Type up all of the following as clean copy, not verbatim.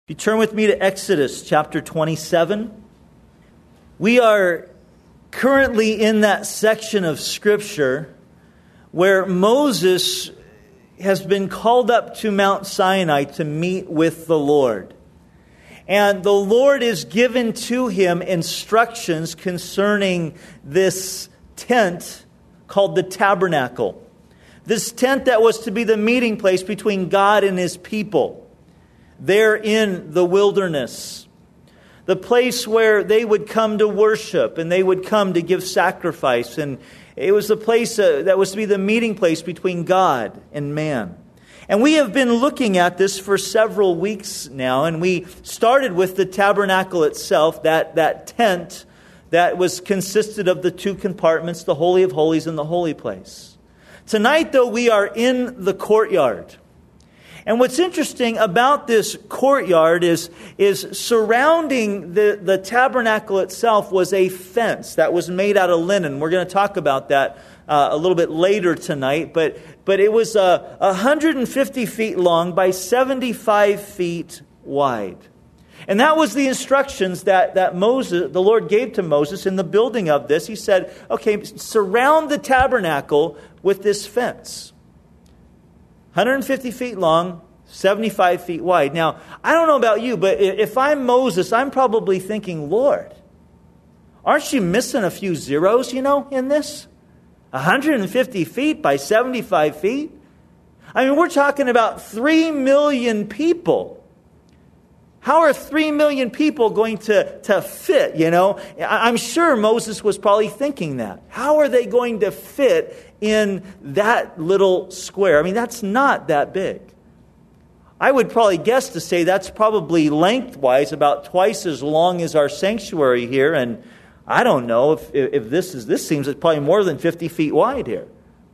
If you turn with me to Exodus chapter 27, we are currently in that section of Scripture where Moses has been called up to Mount Sinai to meet with the Lord. And the Lord is given to him instructions concerning this tent called the tabernacle. This tent that was to be the meeting place between God and his people. There in the wilderness, the place where they would come to worship and they would come to give sacrifice. And it was the place that was to be the meeting place between God and man. And we have been looking at this for several weeks now. And we started with the tabernacle itself, that tent that consisted of the two compartments, the Holy of Holies and the holy place. Tonight, though, we are in the courtyard. And what's interesting about this courtyard is surrounding the tabernacle itself was a fence that was made out of linen. We're going to talk about that a little bit later tonight. But it was 150 feet long by 75 feet wide. And that was the instructions that the Lord gave to Moses in the building of this. He said, okay, surround the tabernacle with this fence. 150 feet long, 75 feet wide. Now, I don't know about you, but if I'm Moses, I'm probably thinking, Lord, aren't you missing a few zeros, in this? 150 feet by 75 feet? I mean, we're talking about 3 million people. How are 3 million people going to fit, I'm sure Moses was probably thinking that. How are they going to fit in that little square? I mean, that's not that big. I would probably guess to say that's probably lengthwise about twice as long as our sanctuary here. And I don't know if this seems it's probably more than 50 feet wide here.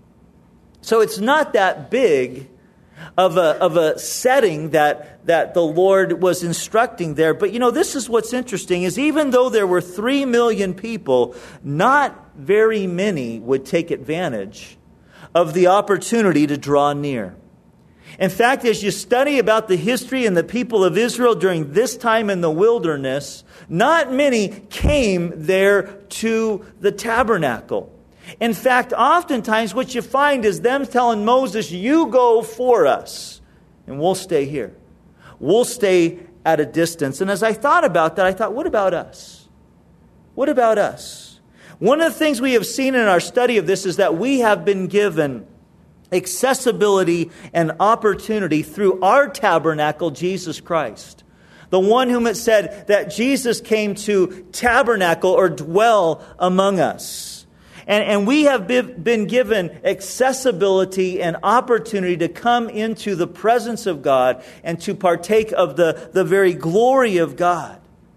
So it's not that big of a setting that the Lord was instructing there. But this is what's interesting, is even though there were 3 million people, not very many would take advantage of the opportunity to draw near. In fact, as you study about the history and the people of Israel during this time in the wilderness, not many came there to the tabernacle. In fact, oftentimes what you find is them telling Moses, you go for us, and we'll stay here. We'll stay at a distance. And as I thought about that, I thought, what about us? What about us? One of the things we have seen in our study of this is that we have been given accessibility and opportunity through our tabernacle, Jesus Christ. The one whom it said that Jesus came to tabernacle or dwell among us. And we have been given accessibility and opportunity to come into the presence of God and to partake of the very glory of God.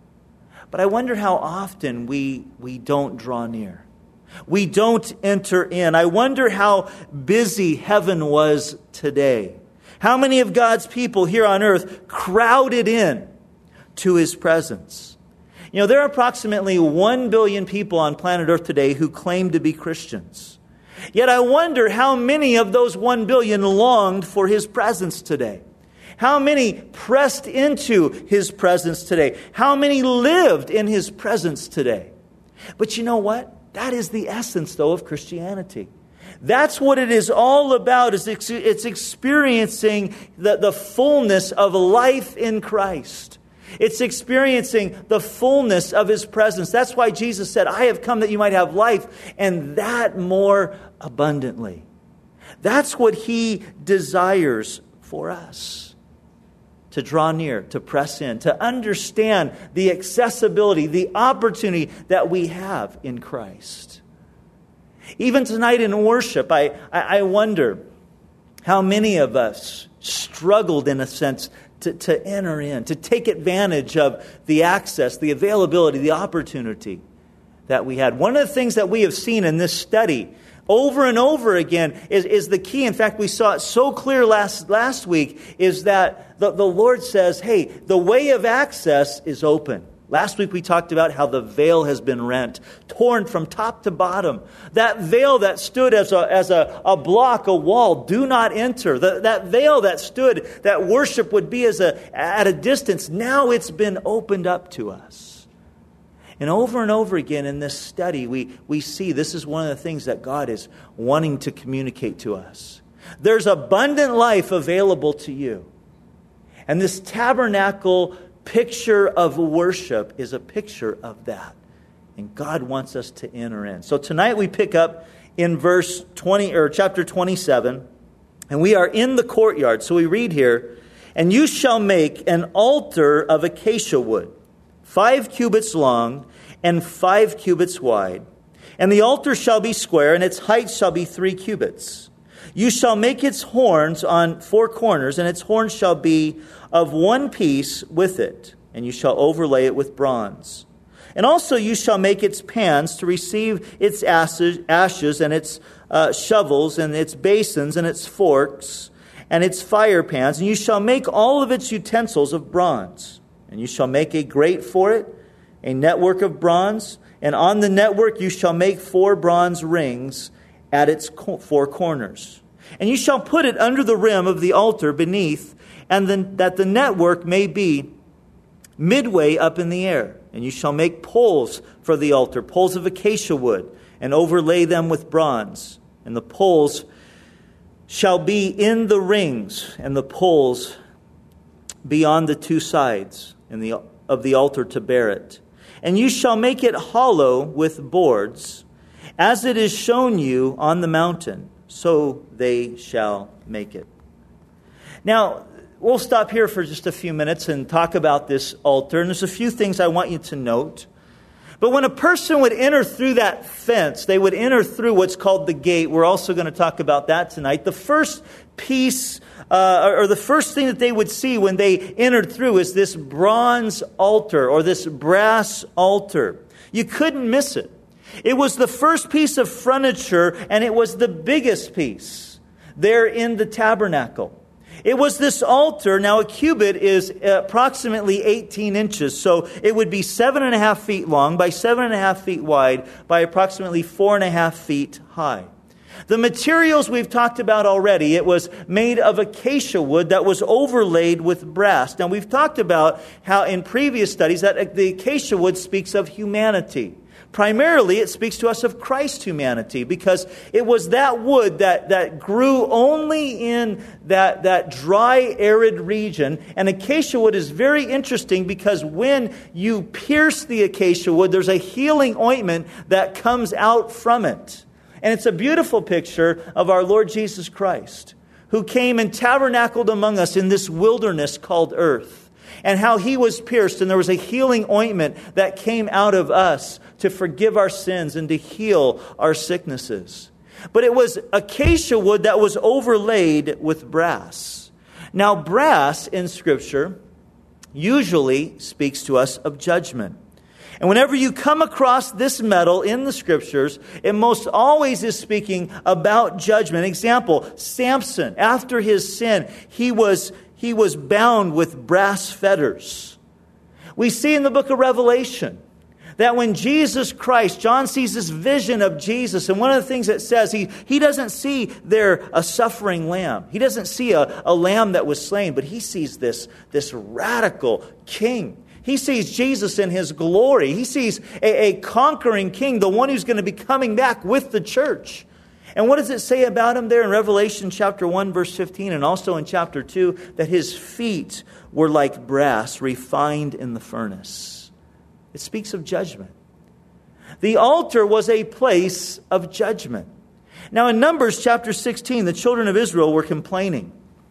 But I wonder how often we don't draw near. We don't enter in. I wonder how busy heaven was today. How many of God's people here on earth crowded in to his presence? There are approximately 1 billion people on planet Earth today who claim to be Christians. Yet I wonder how many of those 1 billion longed for his presence today. How many pressed into his presence today? How many lived in his presence today? But you know what? That is the essence, though, of Christianity. That's what it is all about. It's experiencing the fullness of life in Christ. It's experiencing the fullness of his presence. That's why Jesus said, I have come that you might have life, and that more abundantly. That's what he desires for us. To draw near, to press in, to understand the accessibility, the opportunity that we have in Christ. Even tonight in worship, I wonder how many of us struggled in a sense to enter in, to take advantage of the access, the availability, the opportunity that we had. One of the things that we have seen in this study over and over again is the key. In fact, we saw it so clear last week, is that the Lord says, hey, the way of access is open. Last week we talked about how the veil has been rent, torn from top to bottom. That veil that stood as a block, a wall, do not enter. That veil that stood, that worship would be at a distance, now it's been opened up to us. And over again in this study, we see this is one of the things that God is wanting to communicate to us. There's abundant life available to you. And this tabernacle picture of worship is a picture of that. And God wants us to enter in. So tonight we pick up in verse 20 or chapter 27, and we are in the courtyard. So we read here, "And you shall make an altar of acacia wood, 5 cubits long and 5 cubits wide. And the altar shall be square, and its height shall be 3 cubits. You shall make its horns on 4 corners, and its horns shall be of one piece with it, and you shall overlay it with bronze. And also you shall make its pans to receive its ashes and its shovels and its basins and its forks and its fire pans. And you shall make all of its utensils of bronze. And you shall make a grate for it, a network of bronze. And on the network you shall make 4 bronze rings at its 4 corners. And you shall put it under the rim of the altar beneath, and that the network may be midway up in the air. And you shall make poles for the altar, poles of acacia wood, and overlay them with bronze. And the poles shall be in the rings, and the poles be on the 2 sides of the altar to bear it. And you shall make it hollow with boards, as it is shown you on the mountain, so they shall make it." Now, we'll stop here for just a few minutes and talk about this altar. And there's a few things I want you to note. But when a person would enter through that fence, they would enter through what's called the gate. We're also going to talk about that tonight. The first piece, or the first thing that they would see when they entered through is this bronze altar or this brass altar. You couldn't miss it. It was the first piece of furniture, and it was the biggest piece there in the tabernacle. It was this altar. Now, a cubit is approximately 18 inches. So it would be 7.5 feet long by 7.5 feet wide by approximately 4.5 feet high. The materials we've talked about already, it was made of acacia wood that was overlaid with brass. Now, we've talked about how in previous studies that the acacia wood speaks of humanity. Primarily, it speaks to us of Christ's humanity, because it was that wood that grew only in that dry, arid region. And acacia wood is very interesting because when you pierce the acacia wood, there's a healing ointment that comes out from it. And it's a beautiful picture of our Lord Jesus Christ, who came and tabernacled among us in this wilderness called earth, and how he was pierced, and there was a healing ointment that came out of us to forgive our sins and to heal our sicknesses. But it was acacia wood that was overlaid with brass. Now, brass in Scripture usually speaks to us of judgment. And whenever you come across this metal in the Scriptures, it most always is speaking about judgment. Example, Samson, after his sin, he was bound with brass fetters. We see in the book of Revelation that when Jesus Christ, John sees this vision of Jesus, and one of the things it says, he doesn't see there a suffering lamb. He doesn't see a lamb that was slain, but he sees this radical king. He sees Jesus in his glory. He sees a conquering king, the one who's going to be coming back with the church. And what does it say about him there in Revelation chapter 1, verse 15, and also in chapter 2, that his feet were like brass refined in the furnace? It speaks of judgment. The altar was a place of judgment. Now in Numbers chapter 16, the children of Israel were complaining.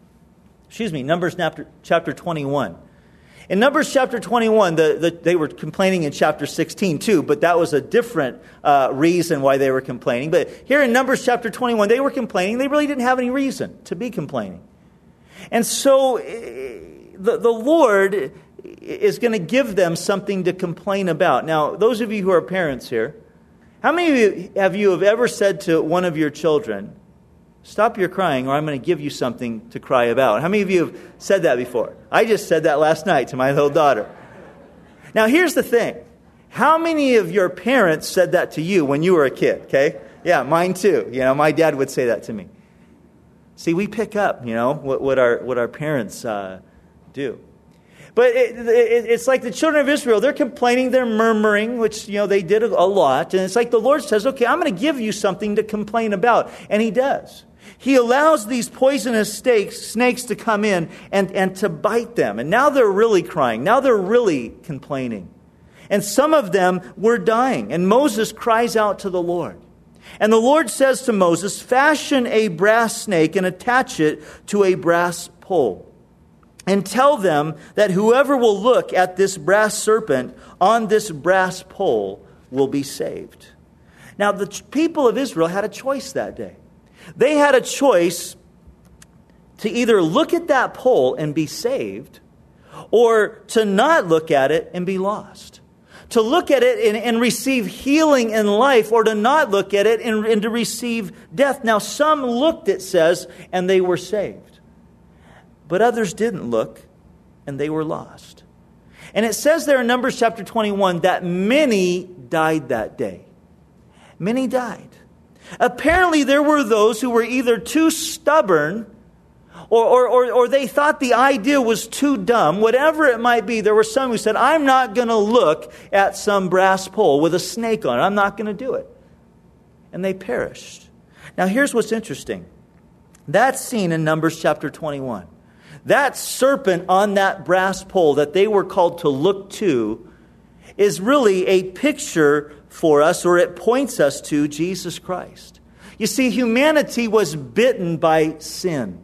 Numbers chapter 21. In Numbers chapter 21, they were complaining in chapter 16 too, but that was a different reason why they were complaining. But here in Numbers chapter 21, they were complaining. They really didn't have any reason to be complaining. And so the Lord is going to give them something to complain about. Now, those of you who are parents here, how many of you have ever said to one of your children, "Stop your crying, or I'm going to give you something to cry about"? How many of you have said that before? I just said that last night to my little daughter. Now, here's the thing. How many of your parents said that to you when you were a kid, okay? Yeah, mine too. My dad would say that to me. See, we pick up, what our parents do. But it's like the children of Israel. They're complaining, they're murmuring, which, they did a lot. And it's like the Lord says, okay, I'm going to give you something to complain about. And He does. He allows these poisonous snakes to come in and to bite them. And now they're really crying. Now they're really complaining. And some of them were dying. And Moses cries out to the Lord. And the Lord says to Moses, fashion a brass snake and attach it to a brass pole. And tell them that whoever will look at this brass serpent on this brass pole will be saved. Now, the people of Israel had a choice that day. They had a choice to either look at that pole and be saved, or to not look at it and be lost. To look at it and receive healing in life, or to not look at it and to receive death. Now, some looked, it says, and they were saved. But others didn't look, and they were lost. And it says there in Numbers chapter 21 that many died that day. Many died. Apparently there were those who were either too stubborn or they thought the idea was too dumb. Whatever it might be, there were some who said, I'm not going to look at some brass pole with a snake on it. I'm not going to do it. And they perished. Now here's what's interesting. That's seen in Numbers chapter 21. That serpent on that brass pole that they were called to look to is really a picture for us, or it points us to Jesus Christ. You see, humanity was bitten by sin.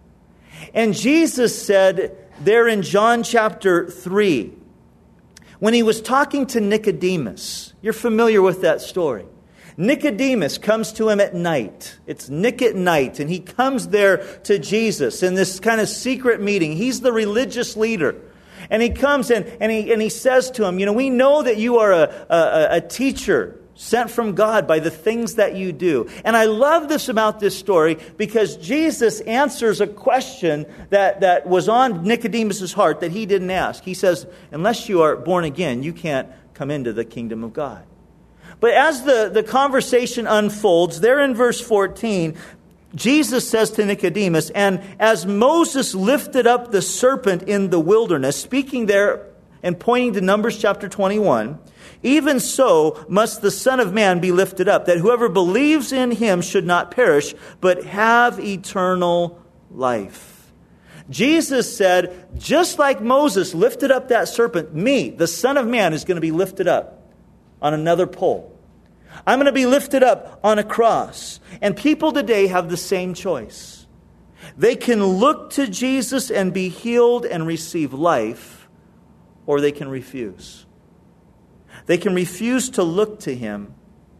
And Jesus said there in John chapter 3, when He was talking to Nicodemus, you're familiar with that story. Nicodemus comes to Him at night. It's Nick at night, and he comes there to Jesus in this kind of secret meeting. He's the religious leader. And he comes in and he says to him, we know that you are a teacher sent from God by the things that you do. And I love this about this story because Jesus answers a question that was on Nicodemus' heart that he didn't ask. He says, unless you are born again, you can't come into the kingdom of God. But as the conversation unfolds, there in verse 14, Jesus says to Nicodemus, and as Moses lifted up the serpent in the wilderness, speaking there and pointing to Numbers chapter 21, even so must the Son of Man be lifted up, that whoever believes in Him should not perish, but have eternal life. Jesus said, just like Moses lifted up that serpent, me, the Son of Man, is going to be lifted up on another pole. I'm going to be lifted up on a cross. And people today have the same choice. They can look to Jesus and be healed and receive life, or they can refuse. They can refuse to look to Him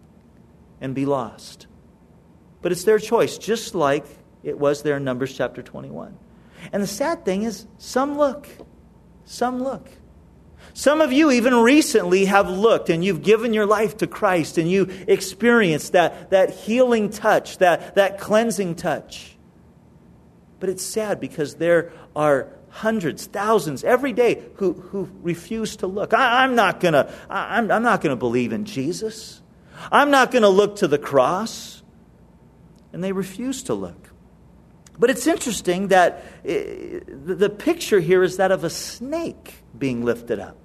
and be lost. But it's their choice, just like it was there in Numbers chapter 21. And the sad thing is, some look. Some look. Some of you even recently have looked and you've given your life to Christ and you experienced that healing touch, that cleansing touch. But it's sad because there are hundreds, thousands every day who refuse to look. I'm not gonna believe in Jesus. I'm not going to look to the cross. And they refuse to look. But it's interesting that the picture here is that of a snake being lifted up.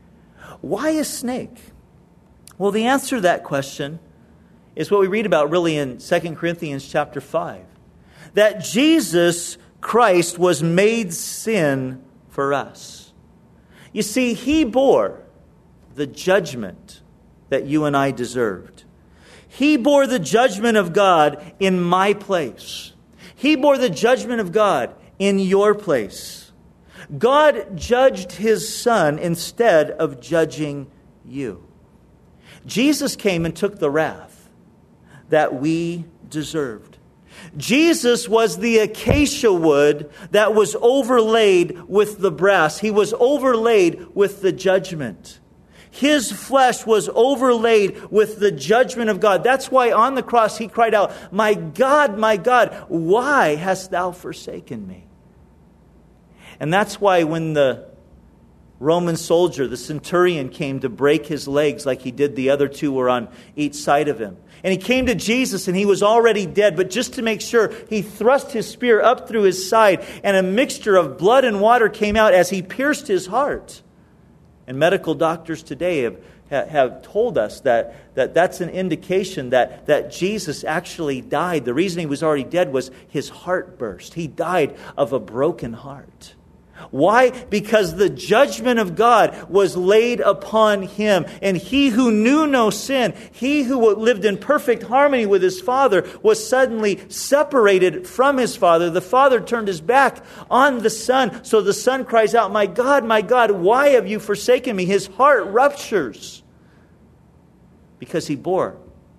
Why a snake? Well, the answer to that question is what we read about really in 2 Corinthians chapter 5. That Jesus Christ was made sin for us. You see, He bore the judgment that you and I deserved. He bore the judgment of God in my place. He bore the judgment of God in your place. God judged His Son instead of judging you. Jesus came and took the wrath that we deserved. Jesus was the acacia wood that was overlaid with the brass. He was overlaid with the judgment. His flesh was overlaid with the judgment of God. That's why on the cross He cried out, my God, why hast thou forsaken me? And that's why when the Roman soldier, the centurion, came to break his legs like he did the other two were on each side of him. And he came to Jesus and he was already dead, but just to make sure, he thrust his spear up through his side, and a mixture of blood and water came out as he pierced his heart. And medical doctors today have told us that's an indication that Jesus actually died. The reason he was already dead was his heart burst. He died of a broken heart. Why? Because the judgment of God was laid upon him. And he who knew no sin, he who lived in perfect harmony with his Father, was suddenly separated from his Father. The Father turned his back on the Son. So the Son cries out, my God, why have you forsaken me? His heart ruptures because he bore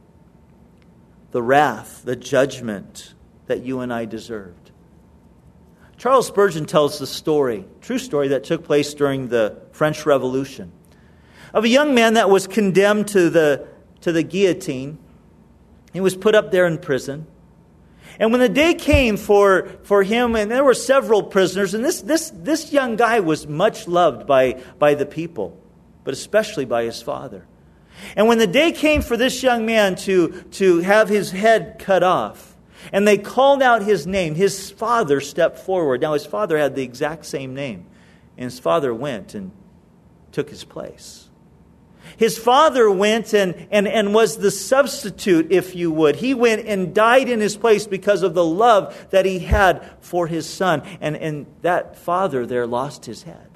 the wrath, the judgment that you and I deserved. Charles Spurgeon tells the story, true story that took place during the French Revolution, of a young man that was condemned to the guillotine. He was put up there in prison. And when the day came for him, and there were several prisoners, and this young guy was much loved by the people, but especially by his father. And when the day came for this young man to have his head cut off, and they called out his name, his father stepped forward. Now his father had the exact same name. And his father went and took his place. His father went and was the substitute, if you would. He went and died in his place because of the love that he had for his son. And that father there lost his head.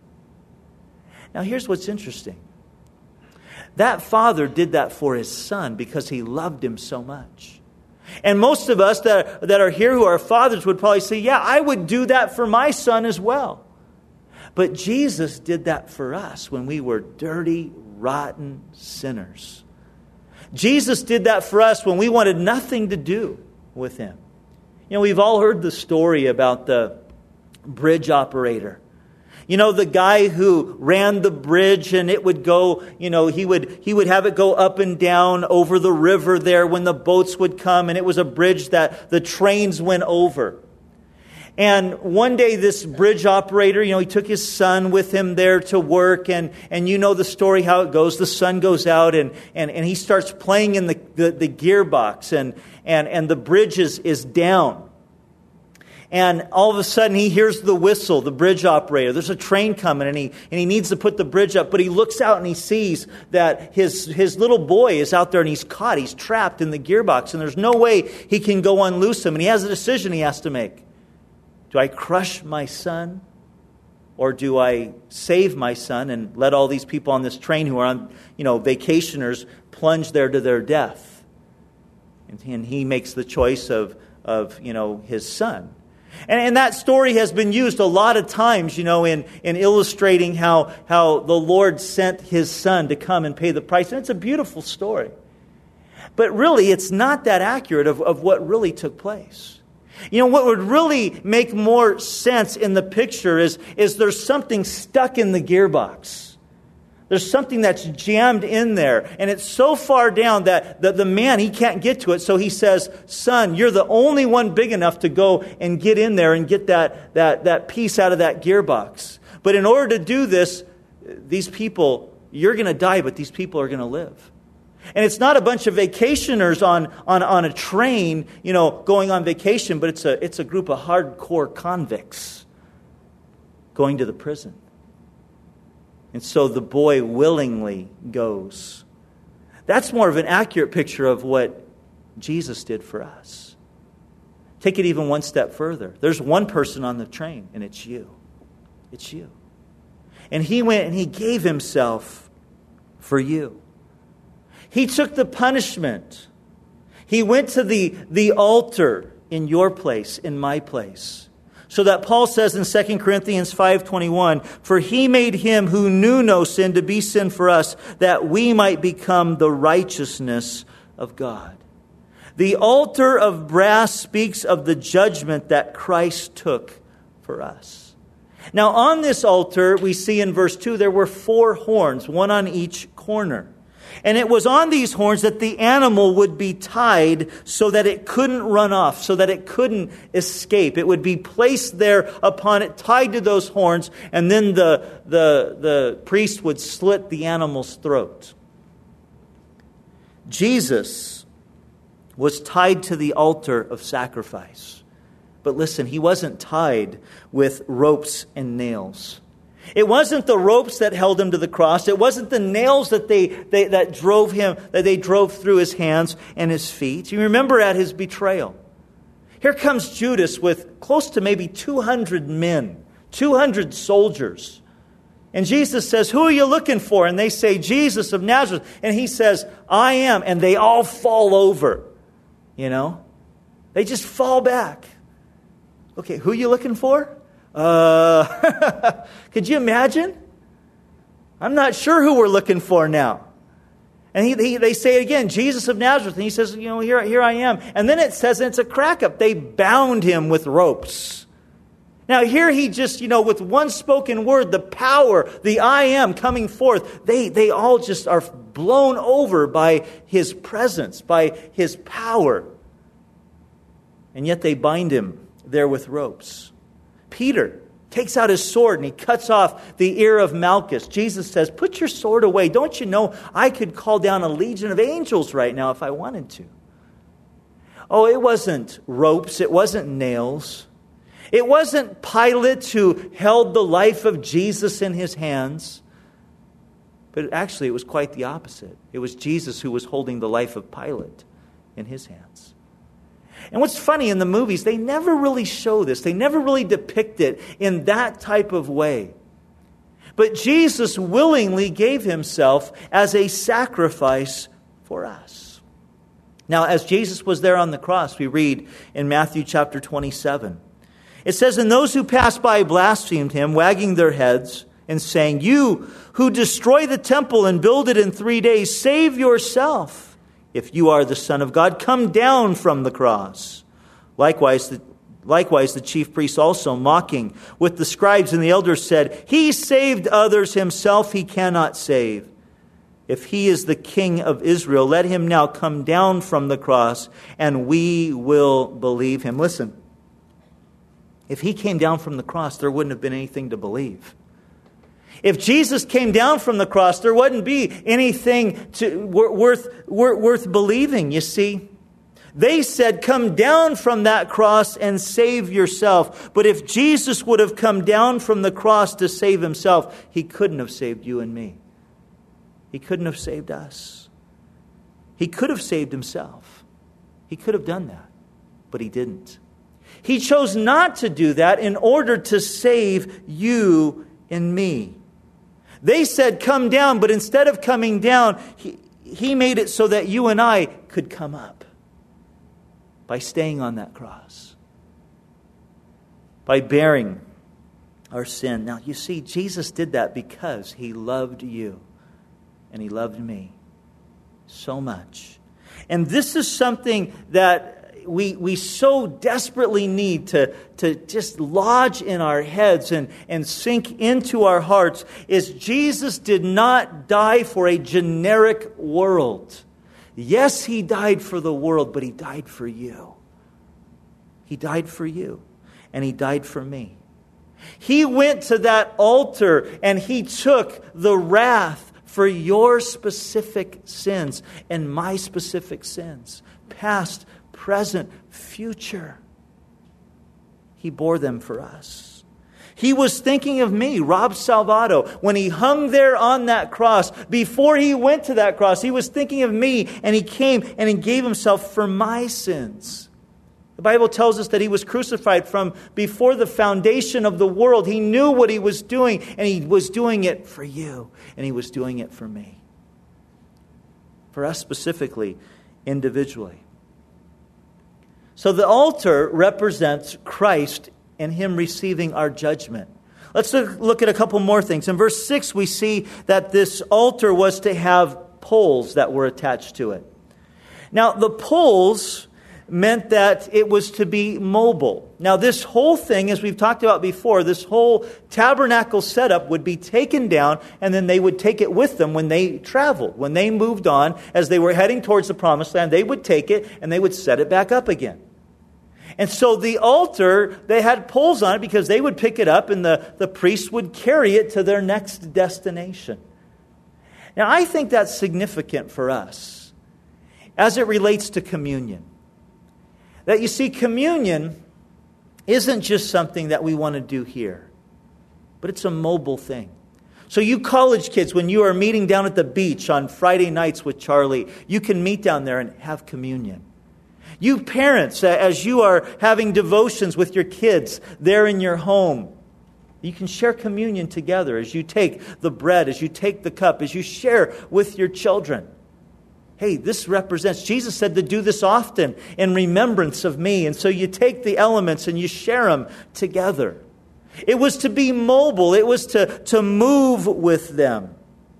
Now here's what's interesting. That father did that for his son because he loved him so much. And most of us that are here who are fathers would probably say, yeah, I would do that for my son as well. But Jesus did that for us when we were dirty, rotten sinners. Jesus did that for us when we wanted nothing to do with him. You know, we've all heard the story about the bridge operator. You know, the guy who ran the bridge, and it would go, you know, he would have it go up and down over the river there when the boats would come, and it was a bridge that the trains went over. And one day this bridge operator, you know, he took his son with him there to work, and you know the story how it goes. The son goes out and he starts playing in the gearbox, and the bridge is down. And all of a sudden he hears the whistle, the bridge operator. There's a train coming, and he needs to put the bridge up. But he looks out and he sees that his little boy is out there, and he's caught. He's trapped in the gearbox, and there's no way he can go unloose him. And he has a decision he has to make. Do I crush my son, or do I save my son and let all these people on this train who are on, you know, vacationers plunge there to their death? And he makes the choice of you know, his son. And that story has been used a lot of times, you know, in illustrating how the Lord sent his son to come and pay the price. And it's a beautiful story. But really, it's not that accurate of what really took place. You know, what would really make more sense in the picture is there's something stuck in the gearbox. There's something that's jammed in there, and it's so far down that the man, he can't get to it. So he says, son, you're the only one big enough to go and get in there and get that piece out of that gearbox. But in order to do this, these people, you're going to die, but these people are going to live. And it's not a bunch of vacationers on a train, you know, going on vacation, but it's a group of hardcore convicts going to the prison. And so the boy willingly goes. That's more of an accurate picture of what Jesus did for us. Take it even one step further. There's one person on the train, and it's you. It's you. And he went and he gave himself for you. He took the punishment. He went to the altar in your place, in my place. So that Paul says in 2 Corinthians 5:21, for he made him who knew no sin to be sin for us, that we might become the righteousness of God. The altar of brass speaks of the judgment that Christ took for us. Now on this altar, we see in verse 2, there were 4 horns, one on each corner. And it was on these horns that the animal would be tied so that it couldn't run off, so that it couldn't escape. It would be placed there upon it, tied to those horns, and then the priest would slit the animal's throat. Jesus was tied to the altar of sacrifice. But listen, he wasn't tied with ropes and nails. It wasn't the ropes that held him to the cross. It wasn't the nails that they drove through his hands and his feet. You remember at his betrayal. Here comes Judas with close to maybe 200 men, 200 soldiers. And Jesus says, "Who are you looking for?" And they say, "Jesus of Nazareth." And he says, "I am." And they all fall over. They just fall back. Okay, who are you looking for? Could you imagine? I'm not sure who we're looking for now. And they say it again, "Jesus of Nazareth." And he says, here I am. And then it says, and it's a crack up, they bound him with ropes. Now here he just, with one spoken word, the power, the I am coming forth, they all just are blown over by his presence, by his power. And yet they bind him there with ropes. Peter takes out his sword and he cuts off the ear of Malchus. Jesus says, "Put your sword away. Don't you know I could call down a legion of angels right now if I wanted to?" Oh, it wasn't ropes. It wasn't nails. It wasn't Pilate who held the life of Jesus in his hands. But actually, it was quite the opposite. It was Jesus who was holding the life of Pilate in his hands. And what's funny in the movies, they never really show this. They never really depict it in that type of way. But Jesus willingly gave himself as a sacrifice for us. Now, as Jesus was there on the cross, we read in Matthew chapter 27. It says, "And those who passed by blasphemed him, wagging their heads and saying, 'You who destroy the temple and build it in 3 days, save yourself. If you are the Son of God, come down from the cross.' Likewise, the chief priests also, mocking with the scribes and the elders, said, 'He saved others, himself he cannot save. If he is the King of Israel, let him now come down from the cross, and we will believe him.'" Listen, if he came down from the cross, there wouldn't have been anything to believe. If Jesus came down from the cross, there wouldn't be anything worth believing, you see. They said, "Come down from that cross and save yourself." But if Jesus would have come down from the cross to save himself, he couldn't have saved you and me. He couldn't have saved us. He could have saved himself. He could have done that, but he didn't. He chose not to do that in order to save you and me. They said, "Come down," but instead of coming down, he made it so that you and I could come up by staying on that cross, by bearing our sin. Now, you see, Jesus did that because he loved you and he loved me so much. And this is something that we so desperately need to just lodge in our heads and sink into our hearts, is Jesus did not die for a generic world. Yes, he died for the world, but he died for you. He died for you, and he died for me. He went to that altar and he took the wrath for your specific sins and my specific sins, past, present, future. He bore them for us. He was thinking of me, Rob Salvato, when he hung there on that cross. Before he went to that cross, he was thinking of me, and he came and he gave himself for my sins. The Bible tells us that he was crucified from before the foundation of the world. He knew what he was doing, and he was doing it for you, and he was doing it for me. For us specifically, individually. So the altar represents Christ and him receiving our judgment. Let's look at a couple more things. In verse 6, we see that this altar was to have poles that were attached to it. Now, the poles, meant that it was to be mobile. Now, this whole thing, as we've talked about before, this whole tabernacle setup would be taken down, and then they would take it with them when they traveled. When they moved on, as they were heading towards the promised land, they would take it and they would set it back up again. And so the altar, they had poles on it because they would pick it up and the priests would carry it to their next destination. Now, I think that's significant for us as it relates to communion. That you see, communion isn't just something that we want to do here, but it's a mobile thing. So you college kids, when you are meeting down at the beach on Friday nights with Charlie, you can meet down there and have communion. You parents, as you are having devotions with your kids there in your home, you can share communion together as you take the bread, as you take the cup, as you share with your children. Hey, this represents, Jesus said to do this often in remembrance of me. And so you take the elements and you share them together. It was to be mobile. It was to move with them.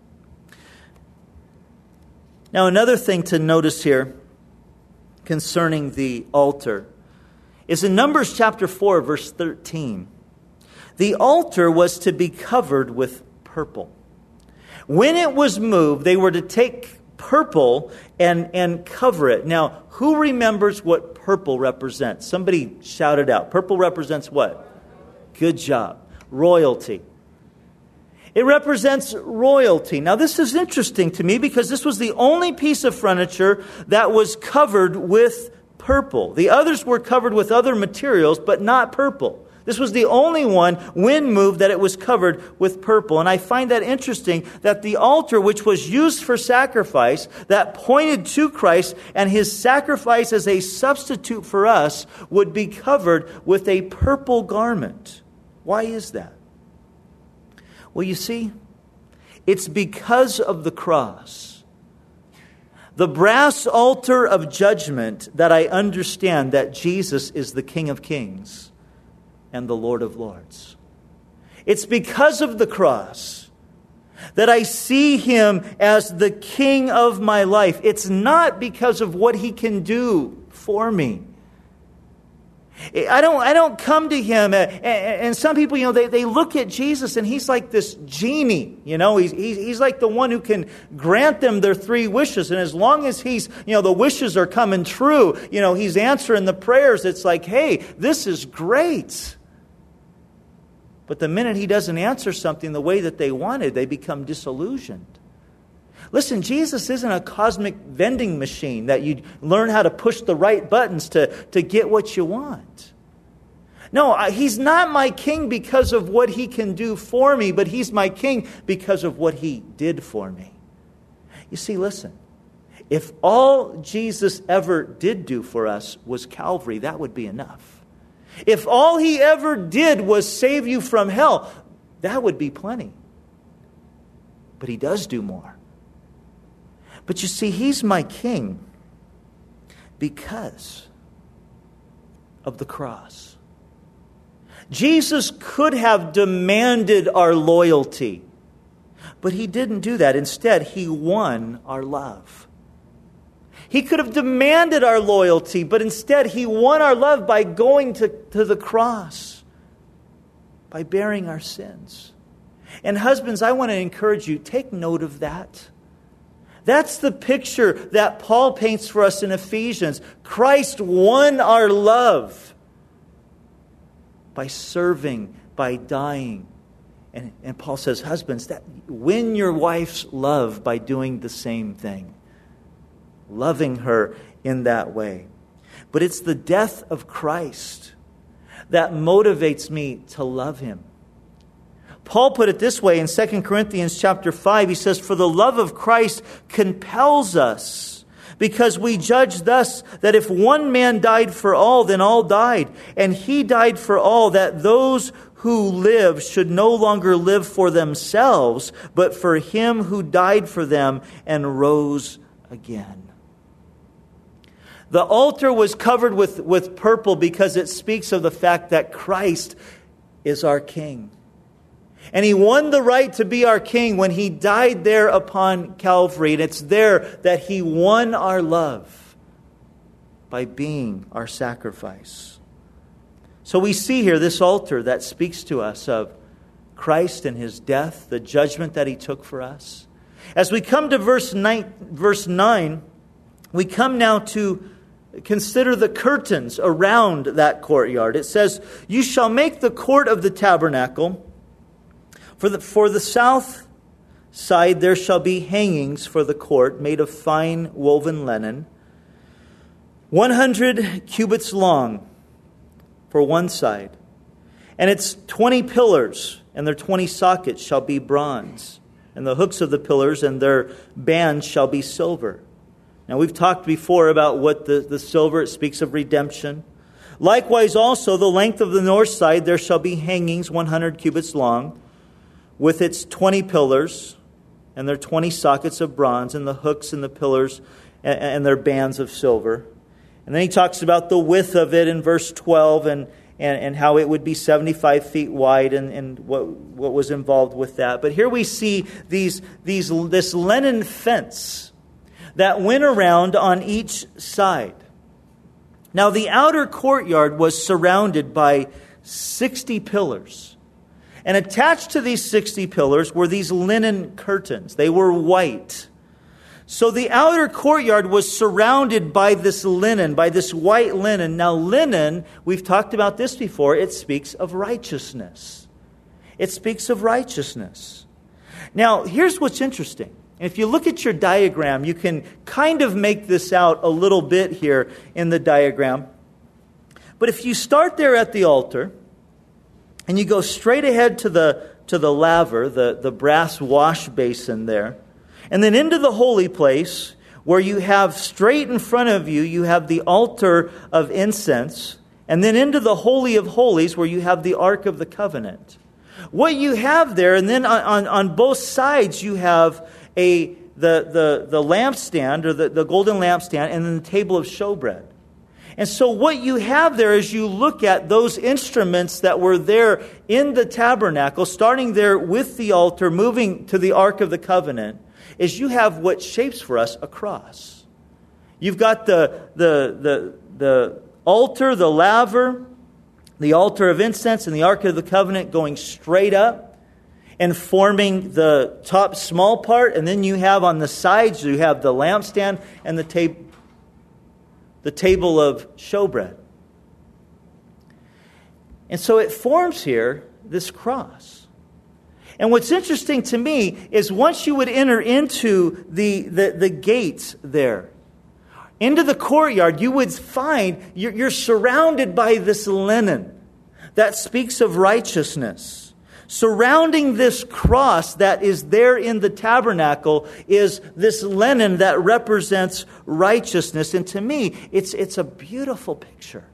Now, another thing to notice here concerning the altar is in Numbers chapter 4, verse 13. The altar was to be covered with purple. When it was moved, they were to take purple and cover it. Now, who remembers what purple represents? Somebody shout it out. Purple represents what? Good job. Royalty. It represents royalty. Now, this is interesting to me because this was the only piece of furniture that was covered with purple. The others were covered with other materials, but not purple. This was the only one, when moved, that it was covered with purple. And I find that interesting that the altar, which was used for sacrifice, that pointed to Christ and His sacrifice as a substitute for us, would be covered with a purple garment. Why is that? Well, you see, it's because of the cross. The brass altar of judgment, that I understand that Jesus is the King of Kings and the Lord of Lords. It's because of the cross that I see Him as the King of my life. It's not because of what He can do for me. I don't come to Him, and some people, they look at Jesus and He's like this genie, He's like the one who can grant them their three wishes, and as long as He's, the wishes are coming true, He's answering the prayers, it's like, hey, this is great. But the minute He doesn't answer something the way that they wanted, they become disillusioned. Listen, Jesus isn't a cosmic vending machine that you learn how to push the right buttons to get what you want. No, He's not my King because of what He can do for me, but He's my King because of what He did for me. You see, listen, if all Jesus ever did do for us was Calvary, that would be enough. If all He ever did was save you from hell, that would be plenty. But He does do more. But you see, He's my King because of the cross. Jesus could have demanded our loyalty, but He didn't do that. Instead, He won our love. He could have demanded our loyalty, but instead He won our love by going to the cross, by bearing our sins. And husbands, I want to encourage you, take note of that. That's the picture that Paul paints for us in Ephesians. Christ won our love by serving, by dying. And Paul says, husbands, win your wife's love by doing the same thing. Loving her in that way. But it's the death of Christ that motivates me to love Him. Paul put it this way in 2 Corinthians chapter 5. He says, "For the love of Christ compels us, because we judge thus, that if one man died for all, then all died. And He died for all, that those who live should no longer live for themselves, but for Him who died for them and rose again." The altar was covered with purple because it speaks of the fact that Christ is our King. And He won the right to be our King when He died there upon Calvary. And it's there that He won our love by being our sacrifice. So we see here this altar that speaks to us of Christ and His death, the judgment that He took for us. As we come to verse 9, we come now to consider the curtains around that courtyard. It says, "You shall make the court of the tabernacle. For the south side there shall be hangings for the court made of fine woven linen, 100 cubits long for one side. And its 20 pillars and their 20 sockets shall be bronze. And the hooks of the pillars and their bands shall be silver." Now we've talked before about what the silver, it speaks of redemption. "Likewise also the length of the north side there shall be hangings 100 cubits long, with its 20 pillars and their 20 sockets of bronze, and the hooks and the pillars and their bands of silver." And then he talks about the width of it in verse 12 and how it would be 75 feet wide and what was involved with that. But here we see this linen fence that went around on each side. Now the outer courtyard was surrounded by 60 pillars. And attached to these 60 pillars were these linen curtains. They were white. So the outer courtyard was surrounded by this linen, by this white linen. Now linen, we've talked about this before, it speaks of righteousness. It speaks of righteousness. Now here's what's interesting. If you look at your diagram, you can kind of make this out a little bit here in the diagram. But if you start there at the altar, and you go straight ahead to the laver, the brass wash basin there, and then into the holy place, where you have straight in front of you, you have the altar of incense, and then into the Holy of Holies, where you have the Ark of the Covenant. What you have there, and then on both sides, you have the lampstand, or the golden lampstand, and then the table of showbread. And so what you have there, as you look at those instruments that were there in the tabernacle, starting there with the altar, moving to the Ark of the Covenant, is you have what shapes for us a cross. You've got the altar, the laver, the altar of incense, and the Ark of the Covenant going straight up and forming the top small part. And then you have on the sides, you have the lampstand and the table of showbread. And so it forms here this cross. And what's interesting to me is once you would enter into the gates there, into the courtyard, you would find you're surrounded by this linen that speaks of righteousness. Surrounding this cross that is there in the tabernacle is this linen that represents righteousness. And to me, it's a beautiful picture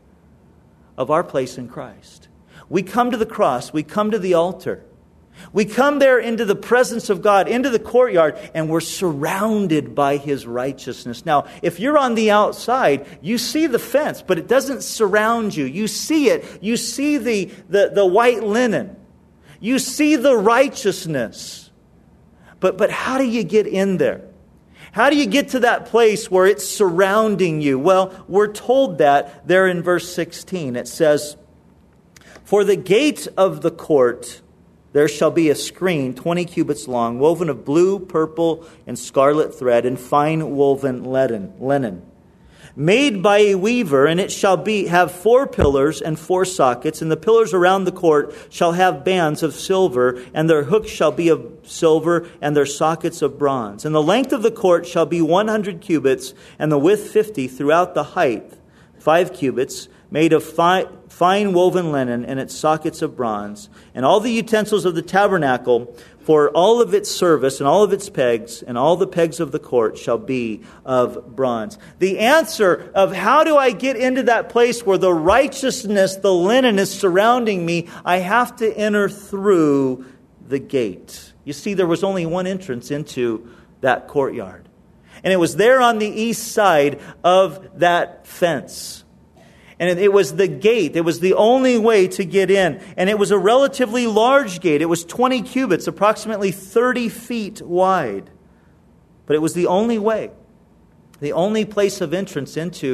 of our place in Christ. We come to the cross, we come to the altar. We come there into the presence of God, into the courtyard, and we're surrounded by His righteousness. Now, if you're on the outside, you see the fence, but it doesn't surround you. You see it. You see the white linen. You see the righteousness. But how do you get in there? How do you get to that place where it's surrounding you? Well, we're told that there in verse 16. It says, "For the gate of the court there shall be a screen 20 cubits long, woven of blue, purple, and scarlet thread, and fine woven linen, made by a weaver, and it shall have 4 pillars and 4 sockets, and the pillars around the court shall have bands of silver, and their hooks shall be of silver, and their sockets of bronze. And the length of the court shall be 100 cubits, and the width 50 throughout the height, 5 cubits, made of fine woven linen, and its sockets of bronze. And all the utensils of the tabernacle, for all of its service, and all of its pegs, and all the pegs of the court shall be of bronze." The answer of how do I get into that place where the righteousness, the linen is surrounding me, I have to enter through the gate. You see, there was only one entrance into that courtyard. And it was there on the east side of that fence. And it was the gate. It was the only way to get in. And it was a relatively large gate. It was 20 cubits, approximately 30 feet wide. But it was the only way, the only place of entrance into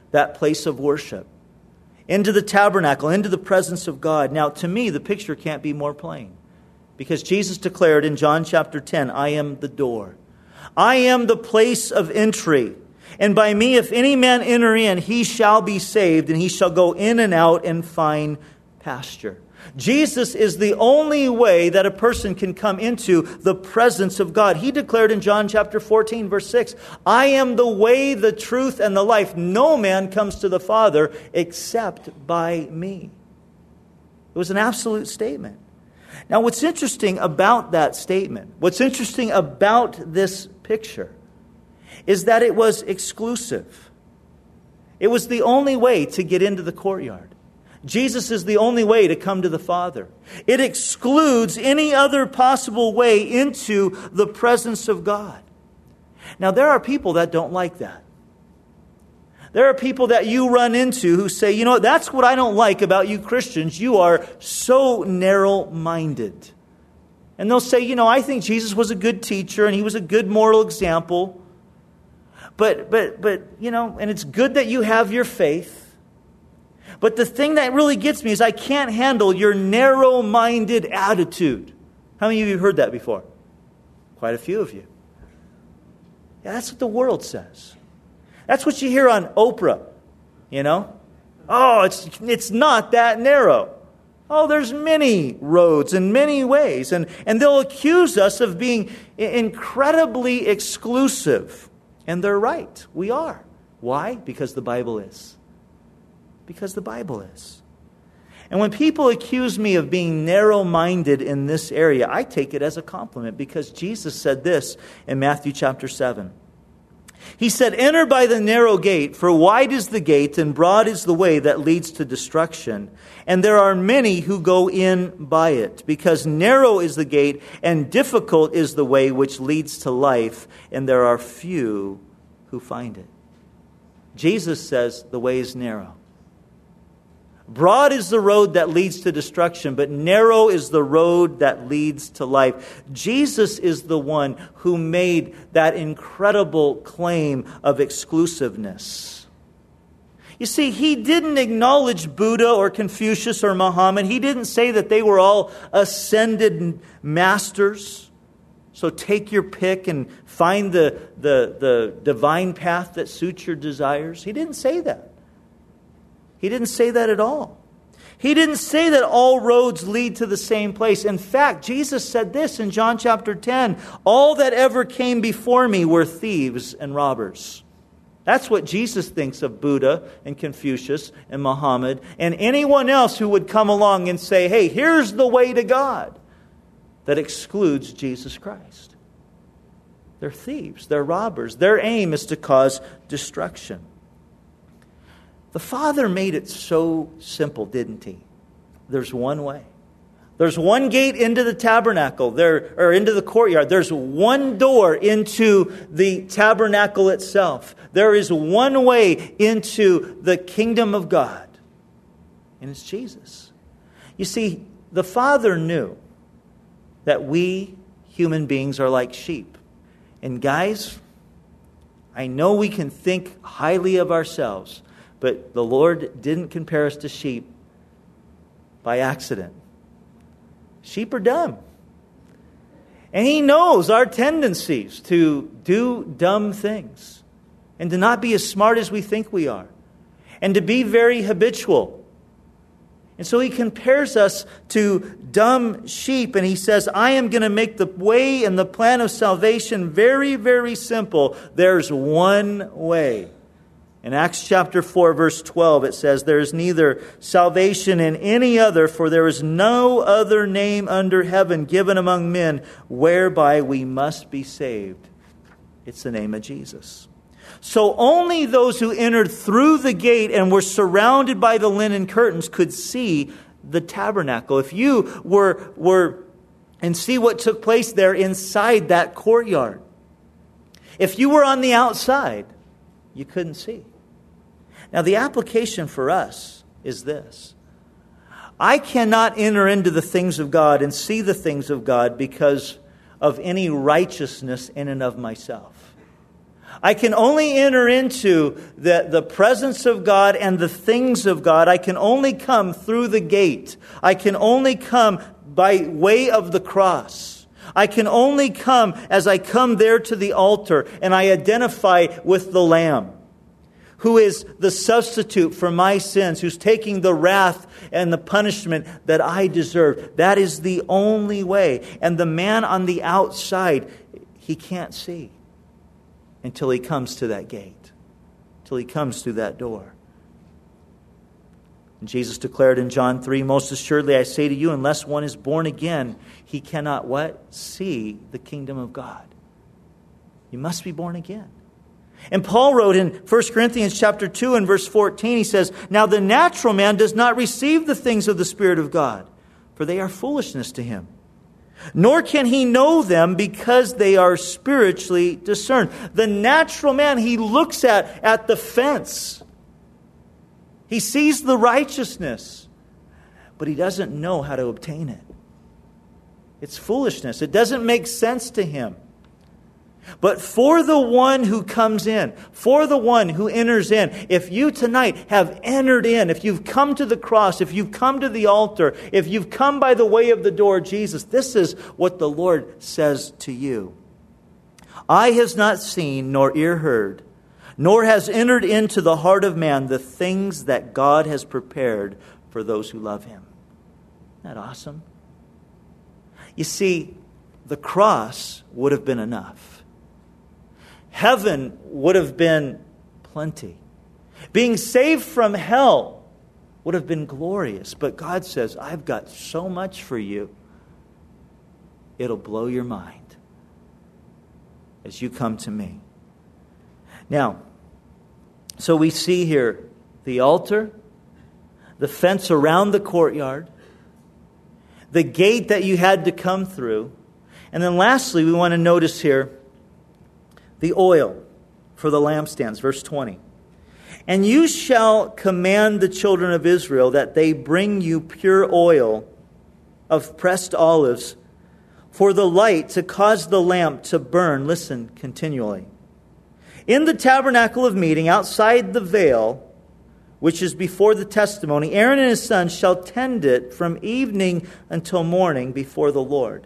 that place of worship, into the tabernacle, into the presence of God. Now, to me, the picture can't be more plain. Because Jesus declared in John chapter 10, I am the door. I am the place of entry. And by me, if any man enter in, he shall be saved, and he shall go in and out and find pasture. Jesus is the only way that a person can come into the presence of God. He declared in John chapter 14, verse 6, I am the way, the truth, and the life. No man comes to the Father except by me. It was an absolute statement. Now, what's interesting about that statement, what's interesting about this picture, is that it was exclusive. It was the only way to get into the courtyard. Jesus is the only way to come to the Father. It excludes any other possible way into the presence of God. Now, there are people that don't like that. There are people that you run into who say, you know, that's what I don't like about you Christians. You are so narrow-minded. And they'll say, you know, I think Jesus was a good teacher and he was a good moral example. But you know, and it's good that you have your faith. But the thing that really gets me is I can't handle your narrow-minded attitude. How many of you have heard that before? Quite a few of you. Yeah, that's what the world says. That's what you hear on Oprah, you know. Oh, it's not that narrow. Oh, there's many roads and many ways. And they'll accuse us of being incredibly exclusive. And they're right. We are. Why? Because the Bible is. Because the Bible is. And when people accuse me of being narrow-minded in this area, I take it as a compliment because Jesus said this in Matthew chapter 7. He said, enter by the narrow gate, for wide is the gate and broad is the way that leads to destruction. And there are many who go in by it, because narrow is the gate and difficult is the way which leads to life, and there are few who find it. Jesus says the way is narrow. Broad is the road that leads to destruction, but narrow is the road that leads to life. Jesus is the one who made that incredible claim of exclusiveness. You see, he didn't acknowledge Buddha or Confucius or Muhammad. He didn't say that they were all ascended masters. So take your pick and find the divine path that suits your desires. He didn't say that. He didn't say that at all. He didn't say that all roads lead to the same place. In fact, Jesus said this in John chapter 10, all that ever came before me were thieves and robbers. That's what Jesus thinks of Buddha and Confucius and Muhammad and anyone else who would come along and say, hey, here's the way to God, that excludes Jesus Christ. They're thieves. They're robbers. Their aim is to cause destruction. The Father made it so simple, didn't He? There's one way. There's one gate into the tabernacle, or into the courtyard. There's one door into the tabernacle itself. There is one way into the kingdom of God. And it's Jesus. You see, the Father knew that we human beings are like sheep. And guys, I know we can think highly of ourselves, but the Lord didn't compare us to sheep by accident. Sheep are dumb. And He knows our tendencies to do dumb things and to not be as smart as we think we are and to be very habitual. And so He compares us to dumb sheep, and He says, I am going to make the way and the plan of salvation very, very simple. There's one way. In Acts chapter 4, verse 12, it says, there is neither salvation in any other, for there is no other name under heaven given among men whereby we must be saved. It's the name of Jesus. So only those who entered through the gate and were surrounded by the linen curtains could see the tabernacle. If you were and see what took place there inside that courtyard. If you were on the outside, you couldn't see. Now, the application for us is this. I cannot enter into the things of God and see the things of God because of any righteousness in and of myself. I can only enter into the presence of God and the things of God. I can only come through the gate. I can only come by way of the cross. I can only come as I come there to the altar and I identify with the Lamb, who is the substitute for my sins, who's taking the wrath and the punishment that I deserve. That is the only way. And the man on the outside, he can't see until he comes to that gate, till he comes through that door. And Jesus declared in John 3, most assuredly I say to you, unless one is born again, he cannot what? See the kingdom of God. You must be born again. And Paul wrote in 1 Corinthians chapter 2 and verse 14, he says, now the natural man does not receive the things of the Spirit of God, for they are foolishness to him. Nor can he know them because they are spiritually discerned. The natural man, he looks at the fence. He sees the righteousness, but he doesn't know how to obtain it. It's foolishness. It doesn't make sense to him. But for the one who comes in, for the one who enters in, if you tonight have entered in, if you've come to the cross, if you've come to the altar, if you've come by the way of the door, Jesus, this is what the Lord says to you. Eye has not seen, nor ear heard, nor has entered into the heart of man the things that God has prepared for those who love Him. Isn't that awesome? You see, the cross would have been enough. Heaven would have been plenty. Being saved from hell would have been glorious. But God says, I've got so much for you, it'll blow your mind as you come to me. Now, so we see here the altar, the fence around the courtyard, the gate that you had to come through, and then lastly, we want to notice here the oil for the lampstands, verse 20. And you shall command the children of Israel that they bring you pure oil of pressed olives for the light to cause the lamp to burn, listen, continually. In the tabernacle of meeting, outside the veil, which is before the testimony, Aaron and his sons shall tend it from evening until morning before the Lord.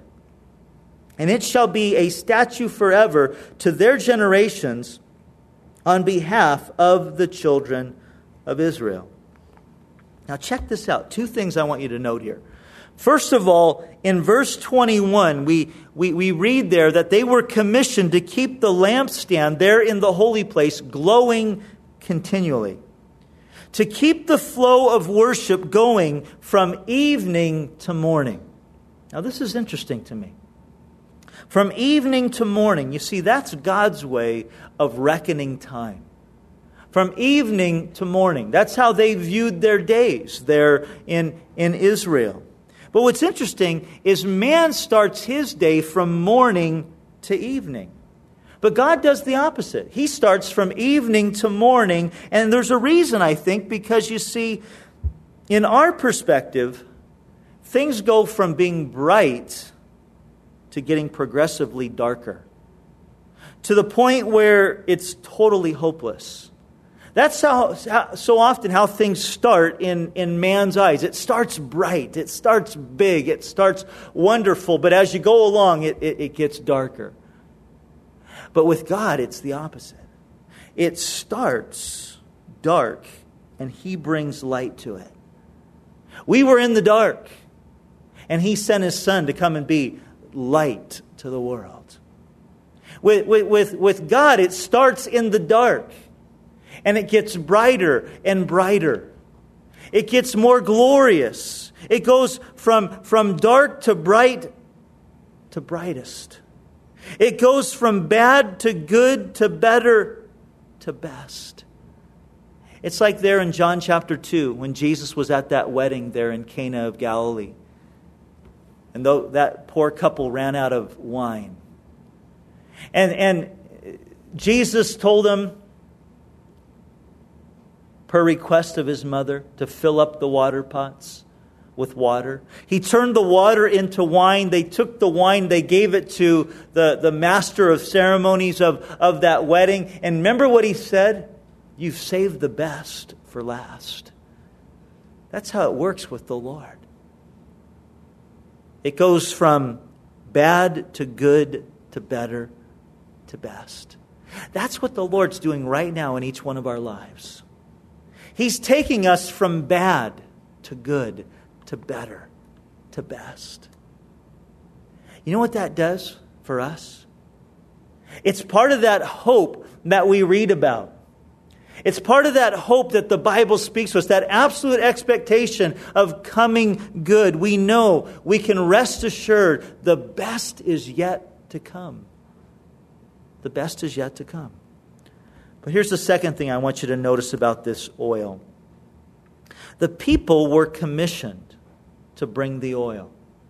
And it shall be a statute forever to their generations on behalf of the children of Israel. Now check this out. Two things I want you to note here. First of all, in verse 21, we read there that they were commissioned to keep the lampstand there in the holy place glowing continually. To keep the flow of worship going from evening to morning. Now this is interesting to me. From evening to morning, you see, that's God's way of reckoning time. From evening to morning. That's how they viewed their days there in Israel. But what's interesting is man starts his day from morning to evening. But God does the opposite. He starts from evening to morning. And there's a reason, I think, because you see, in our perspective, things go from being bright to getting progressively darker, to the point where it's totally hopeless. That's how so often how things start in man's eyes. It starts bright, it starts big, it starts wonderful, but as you go along, it gets darker. But with God, it's the opposite. It starts dark, and He brings light to it. We were in the dark, and He sent His Son to come and be light to the world. With God, it starts in the dark, and it gets brighter and brighter. It gets more glorious. It goes from dark to bright to brightest. It goes from bad to good to better to best. It's like there in John chapter 2 when Jesus was at that wedding there in Cana of Galilee. And though that poor couple ran out of wine. And Jesus told them, per request of His mother, to fill up the water pots with water. He turned the water into wine. They took the wine, they gave it to the master of ceremonies of that wedding. And remember what he said? You've saved the best for last. That's how it works with the Lord. It goes from bad to good to better to best. That's what the Lord's doing right now in each one of our lives. He's taking us from bad to good to better to best. You know what that does for us? It's part of that hope that we read about. It's part of that hope that the Bible speaks to us, that absolute expectation of coming good. We know, we can rest assured, the best is yet to come. The best is yet to come. But here's the second thing I want you to notice about this oil. The people were commissioned to bring the oil.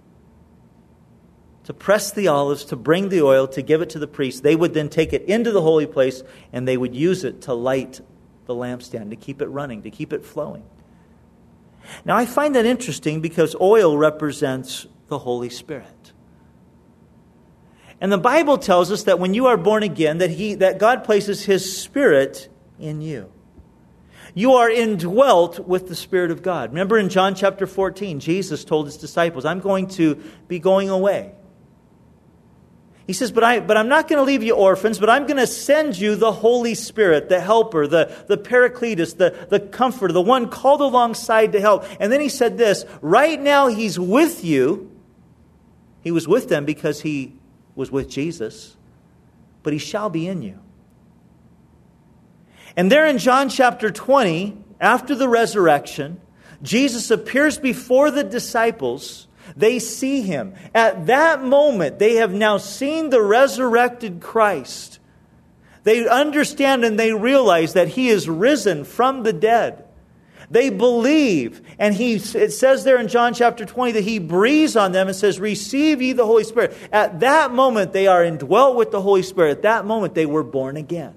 To press the olives, to bring the oil, to give it to the priest. They would then take it into the holy place and they would use it to light the lampstand, to keep it running, to keep it flowing. Now I find that interesting because oil represents the Holy Spirit. And the Bible tells us that when you are born again, that God places His Spirit in you. You are indwelt with the Spirit of God. Remember in John chapter 14, Jesus told His disciples, I'm going to be going away. He says, but I'm not going to leave you orphans, but I'm going to send you the Holy Spirit, the helper, the Paracletus, the comforter, the one called alongside to help. And then He said this, right now He's with you. He was with them because He was with Jesus, but He shall be in you. And there in John chapter 20, after the resurrection, Jesus appears before the disciples. They see Him. At that moment, they have now seen the resurrected Christ. They understand and they realize that He is risen from the dead. They believe. And it says there in John chapter 20 that He breathes on them and says, receive ye the Holy Spirit. At that moment, they are indwelt with the Holy Spirit. At that moment, they were born again.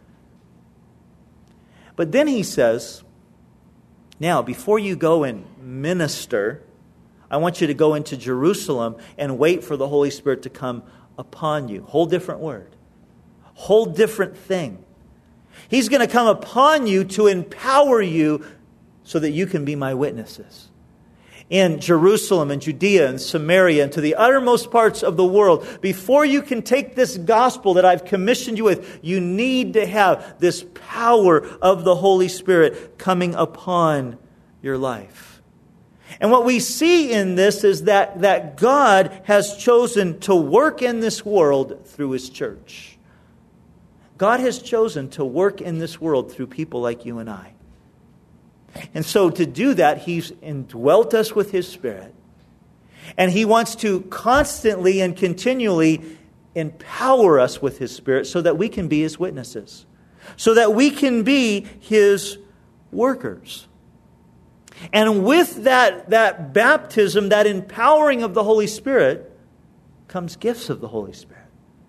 But then He says, now, before you go and minister, I want you to go into Jerusalem and wait for the Holy Spirit to come upon you. Whole different word. Whole different thing. He's going to come upon you to empower you so that you can be my witnesses. In Jerusalem and Judea and Samaria and to the uttermost parts of the world, before you can take this gospel that I've commissioned you with, you need to have this power of the Holy Spirit coming upon your life. And what we see in this is that God has chosen to work in this world through His church. God has chosen to work in this world through people like you and I. And so to do that, He's indwelt us with His Spirit. And He wants to constantly and continually empower us with His Spirit so that we can be His witnesses. So that we can be His workers. And with that baptism, that empowering of the Holy Spirit, comes gifts of the Holy Spirit.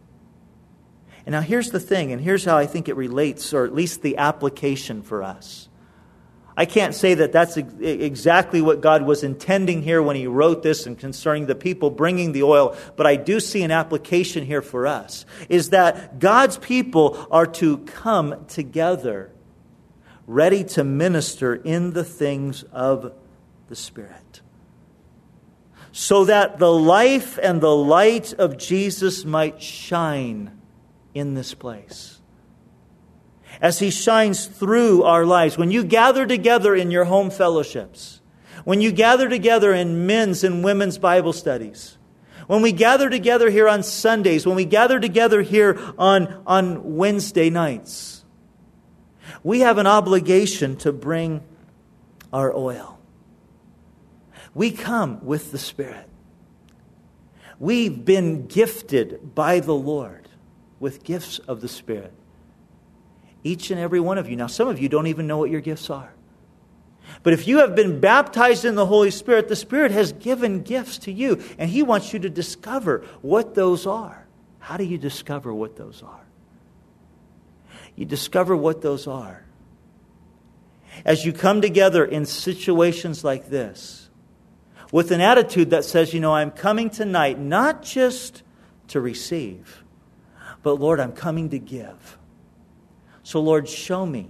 And now here's the thing, and here's how I think it relates, or at least the application for us. I can't say that that's exactly what God was intending here when He wrote this and concerning the people bringing the oil, but I do see an application here for us, is that God's people are to come together ready to minister in the things of the Spirit, so that the life and the light of Jesus might shine in this place. As He shines through our lives. When you gather together in your home fellowships, when you gather together in men's and women's Bible studies, when we gather together here on Sundays, when we gather together here on Wednesday nights, we have an obligation to bring our oil. We come with the Spirit. We've been gifted by the Lord with gifts of the Spirit. Each and every one of you. Now, some of you don't even know what your gifts are. But if you have been baptized in the Holy Spirit, the Spirit has given gifts to you. And He wants you to discover what those are. How do you discover what those are? You discover what those are as you come together in situations like this, with an attitude that says, I'm coming tonight not just to receive, but Lord, I'm coming to give. So Lord, show me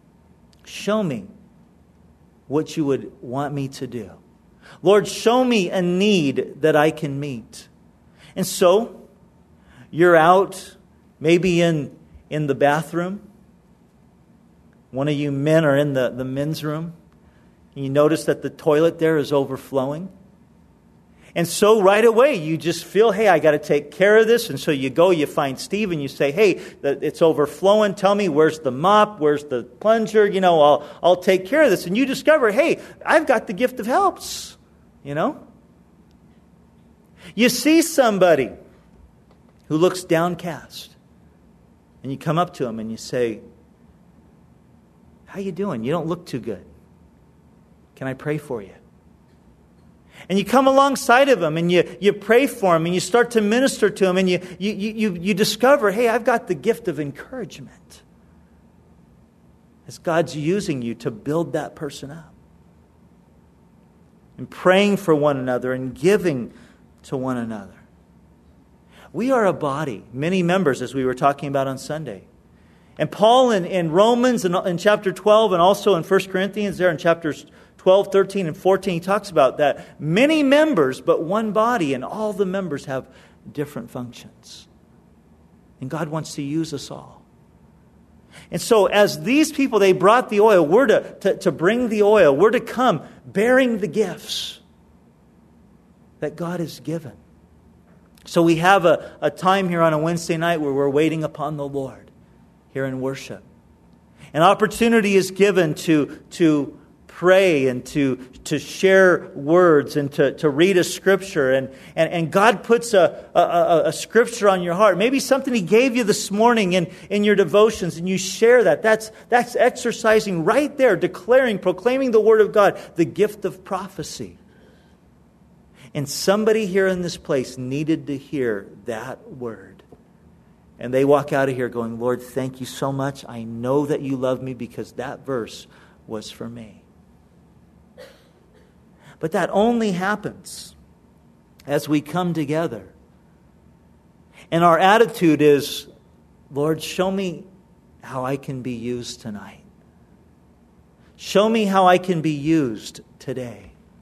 what you would want me to do. Lord, show me a need that I can meet. And so, you're out, maybe in the bathroom. One of you men are in the men's room. And you notice that the toilet there is overflowing. And so right away you just feel, hey, I got to take care of this. And so you go, you find Steve and you say, hey, it's overflowing. Tell me, where's the mop? Where's the plunger? I'll take care of this. And you discover, hey, I've got the gift of helps. You see somebody who looks downcast. And you come up to him and you say, how you doing? You don't look too good. Can I pray for you? And you come alongside of him and you pray for him and you start to minister to him and you discover, hey, I've got the gift of encouragement. As God's using you to build that person up. And praying for one another and giving to one another. We are a body, many members, as we were talking about on Sunday. And Paul in Romans in chapter 12 and also in 1 Corinthians there in chapters 12, 13, and 14, he talks about that. Many members, but one body, and all the members have different functions. And God wants to use us all. And so as these people, they brought the oil, we're to bring the oil. We're to come bearing the gifts that God has given. So we have a time here on a Wednesday night where we're waiting upon the Lord here in worship. An opportunity is given to pray and to share words and to read a scripture. And God puts a scripture on your heart. Maybe something He gave you this morning in your devotions, and you share that. That's exercising right there, proclaiming the Word of God, the gift of prophecy. And somebody here in this place needed to hear that word. And they walk out of here going, Lord, thank you so much. I know that you love me because that verse was for me. But that only happens as we come together. And our attitude is, Lord, show me how I can be used tonight. Show me how I can be used today.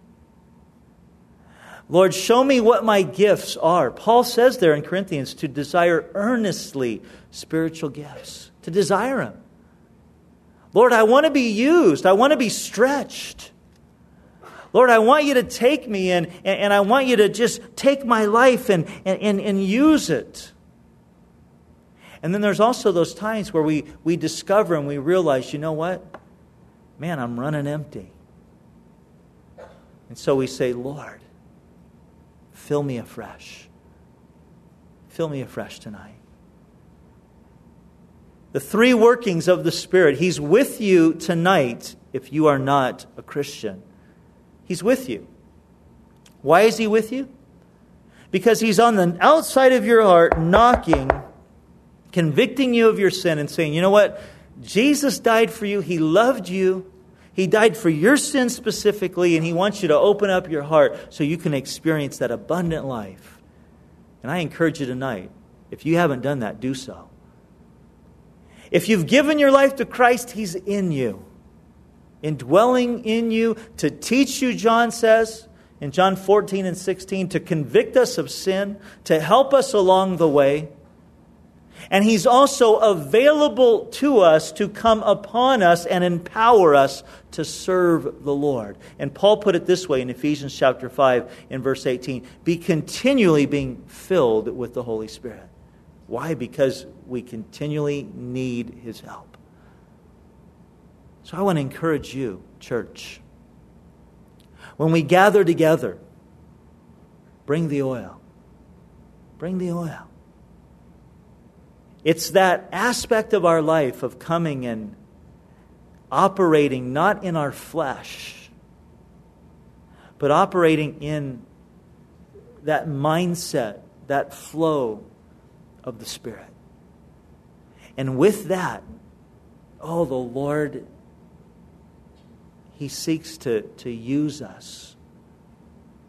Lord, show me what my gifts are. Paul says there in Corinthians to desire earnestly spiritual gifts. To desire them. Lord, I want to be used. I want to be stretched. Lord, I want you to take me and I want you to just take my life and use it. And then there's also those times where we discover and we realize, you know what? Man, I'm running empty. And so we say, Lord, fill me afresh. Fill me afresh tonight. The three workings of the Spirit. He's with you tonight if you are not a Christian. He's with you. Why is He with you? Because He's on the outside of your heart, knocking, convicting you of your sin and saying, you know what? Jesus died for you. He loved you. He died for your sin specifically, and He wants you to open up your heart so you can experience that abundant life. And I encourage you tonight, if you haven't done that, do so. If you've given your life to Christ, He's in you. Indwelling in you to teach you, John says, in John 14 and 16, to convict us of sin, to help us along the way. And He's also available to us to come upon us and empower us to serve the Lord. And Paul put it this way in Ephesians chapter 5 in verse 18. Be continually being filled with the Holy Spirit. Why? Because we continually need His help. So I want to encourage you, church. When we gather together, bring the oil. Bring the oil. It's that aspect of our life of coming and operating not in our flesh, but operating in that mindset, that flow of the Spirit. And with that, the Lord, He seeks to use us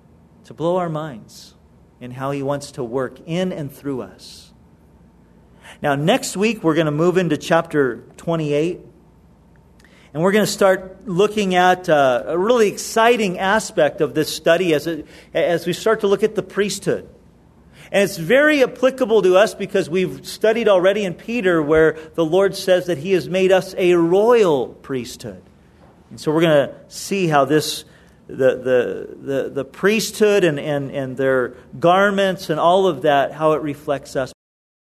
to blow our minds in how He wants to work in and through us. Now, next week, we're going to move into chapter 28. And we're going to start looking at a really exciting aspect of this study as we start to look at the priesthood. And it's very applicable to us because we've studied already in Peter where the Lord says that He has made us a royal priesthood. And so we're going to see how this the priesthood and their garments and all of that, how it reflects us.